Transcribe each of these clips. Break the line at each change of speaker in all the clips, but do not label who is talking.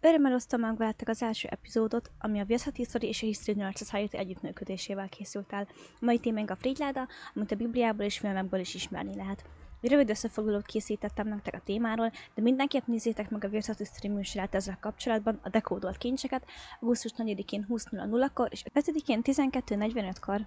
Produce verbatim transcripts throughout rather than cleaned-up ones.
Örömmel osztom meg veletek az első epizódot, ami a Wheels History és a History Nerd Society együttműködésével készült el. A mai témánk a Frigyláda, amit a Bibliából és filmekből is ismerni lehet. Egy rövid összefoglalót készítettem nektek a témáról, de mindenképp nézzétek meg a Wheels History műsorát ezzel kapcsolatban, a dekódolt kincseket, augusztus negyedikén húsz nulla nullakor és ötödikén tizenkettő negyvenötkor.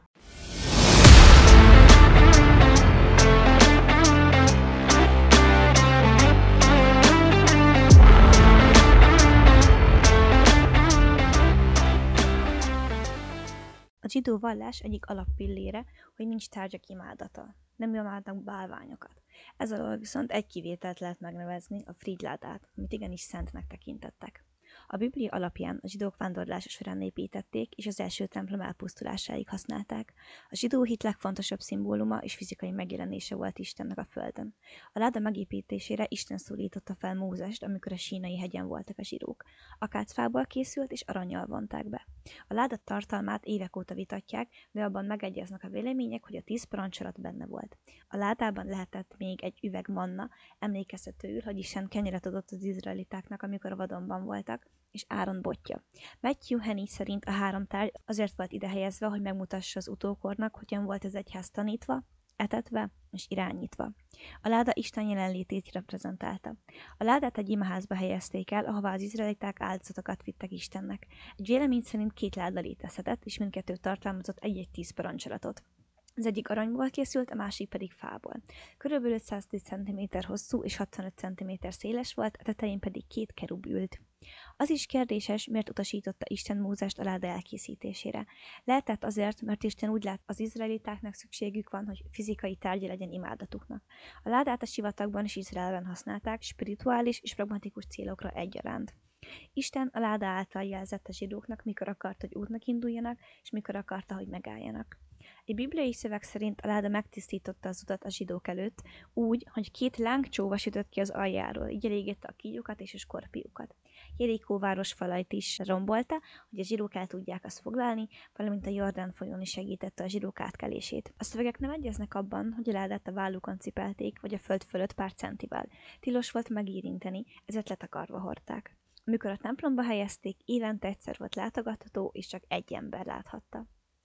A zsidó vallás egyik alappillére, hogy nincs tárgyak imádata. Nem imádnak bálványokat. Ez alól viszont egy kivételt lehet megnevezni, a Frigyládát, amit igenis szentnek tekintettek. A Biblia alapján a zsidók vándorlása során építették, és az első templom elpusztulásáig használták. A zsidó hit legfontosabb szimbóluma és fizikai megjelenése volt Istennek a földön. A láda megépítésére Isten szólította fel Mózest, amikor a Sínai hegyen voltak a zsidók. Akácfából készült, és arannyal vonták be. A láda tartalmát évek óta vitatják, de abban megegyeznek a vélemények, hogy a tíz parancsolat benne volt. A ládában lehetett még egy üveg manna, emlékeztetőül, hogy Isten kenyeret adott az izraelitáknak, amikor a vadonban voltak, és Áron botja. Matthew Henry szerint a három tárgy azért volt ide helyezve, hogy megmutassa az utókornak, hogyan volt az egyház tanítva, etetve és irányítva. A láda Isten jelenlétét reprezentálta. A ládát egy imaházba helyezték el, ahová az izraeliták áldozatokat vittek Istennek. Egy vélemény szerint két láda létezhetett, és mindkettő tartalmazott egy-egy tíz parancsolatot. Az egyik aranyból készült, a másik pedig fából. Körülbelül ötszáztíz centiméter hosszú és hatvanöt centiméter széles volt, a tetején pedig két kerub ült. Az is kérdéses, miért utasította Isten Mózest a láda elkészítésére. Lehetett azért, mert Isten úgy lát, az izraelitáknak szükségük van, hogy fizikai tárgya legyen imádatuknak. A ládát a sivatagban és Izraelben használták, spirituális és pragmatikus célokra egyaránt. Isten a láda által jelzett a zsidóknak, mikor akart, hogy útnak induljanak, és mikor akarta, hogy megálljanak. Egy bibliai szöveg szerint a láda megtisztította az utat a zsidók előtt, úgy, hogy két lángcsóva sütött ki az aljáról, így elégette a kígyókat és a skorpiókat. Jerikó város falait is rombolta, hogy a zsidók el tudják azt foglalni, valamint a Jordán folyón is segítette a zsidók átkelését. A szövegek nem egyeznek abban, hogy a ládát a vállukon cipelték, vagy a föld fölött pár centivel. Tilos volt megérinteni, ezért letakarva hordták. Amikor a templomba helyezték, évente egyszer volt látogatható, és csak egy ember láthatta.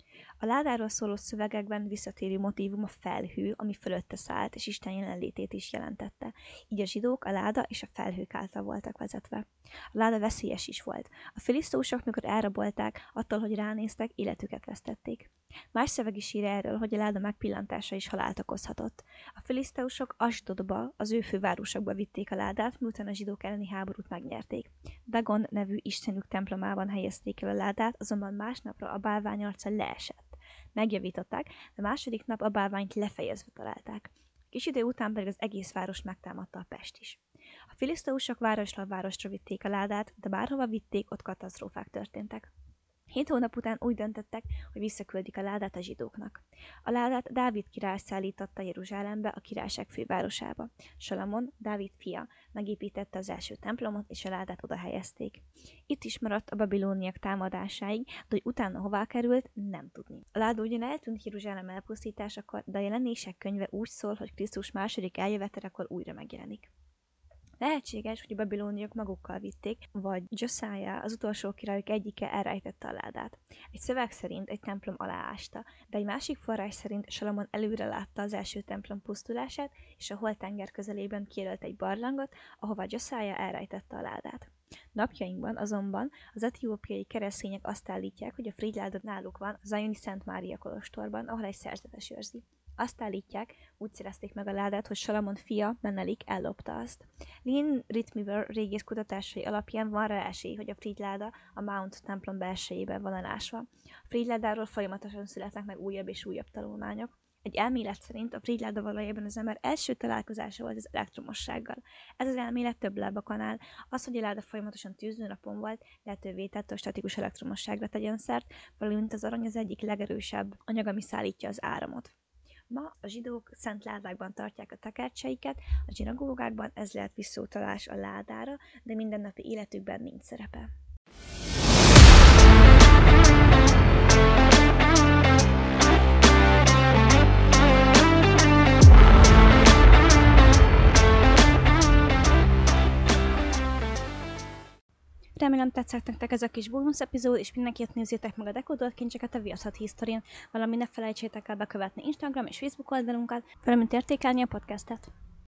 A ládáról szóló szövegekben visszatérő motívum a felhő, ami fölötte szállt, és Isten jelenlétét is jelentette. Így a zsidók a láda és a felhők által voltak vezetve. A láda veszélyes is volt. A filiszteusok, mikor elrabolták, attól, hogy ránéztek, életüket vesztették. Más szöveg is ír erről, hogy a láda megpillantása is halált okozhatott. A filiszteusok Asdodba, az ő fővárosokba vitték a ládát, miután a zsidók elleni háborút megnyerték. Dagon nevű istenük templomában helyezték el a ládát, azonban másnapra a bálvány arca leesett. Megjavították, de második nap a bálványt lefejezve találták. Kis idő után pedig az egész város megtámadta a pest is. A filiszteusok városról városra vitték a ládát, de bárhova vitték, ott katasztrófák történtek. Hét hónap után úgy döntöttek, hogy visszaküldik a ládát a zsidóknak. A ládát Dávid király szállította Jeruzsálembe, a királyság fővárosába. Salamon, Dávid fia, megépítette az első templomot, és a ládát oda helyezték. Itt is maradt a babilóniak támadásáig, de hogy utána hová került, nem tudni. A láda ugyan eltűnt Jeruzsálem elpusztításakor, de a jelenések könyve úgy szól, hogy Krisztus második eljövetelekor újra megjelenik. Lehetséges, hogy a babilóniak magukkal vitték, vagy Josiah, az utolsó királyok egyike elrejtette a ládát. Egy szöveg szerint egy templom aláásta, de egy másik forrás szerint Salamon előre látta az első templom pusztulását, és a holtenger közelében kijelölt egy barlangot, ahova Josiah elrejtette a ládát. Napjainkban azonban az etiópiai keresztények azt állítják, hogy a Frigyláda náluk van a Zajoni Szent Mária kolostorban, ahol egy szerzetes őrzi. Azt állítják, úgy szerezték meg a ládát, hogy Salamon fia, Menelik ellopta azt. Lynn Ritmiver régész kutatásai alapján van rá esély, hogy a Frigyláda a Mount templom belsejében van elásva. A Frigyládáról folyamatosan születnek meg újabb és újabb tanulmányok. Egy elmélet szerint a Frigyláda valójában az ember első találkozása volt az elektromossággal. Ez az elmélet több lábakon áll. Az, hogy a láda folyamatosan tűző napon volt, lehetővé tette, a statikus elektromosságra tegyen szert, valamint az arany az egyik legerősebb anyag, ami szállítja az áramot. Ma a zsidók szent ládákban tartják a tekercseiket, a zsinagógákban ez lehet visszautalás a ládára, de mindennapi életükben nincs szerepe. Remélem tetszett nektek ez a kis bónusz epizód, és mindenképp nézzétek meg a dekódolt kincseket a Viaszat Historin, valamint ne felejtsétek el bekövetni Instagram és Facebook oldalunkat, valamint értékelni a podcastet.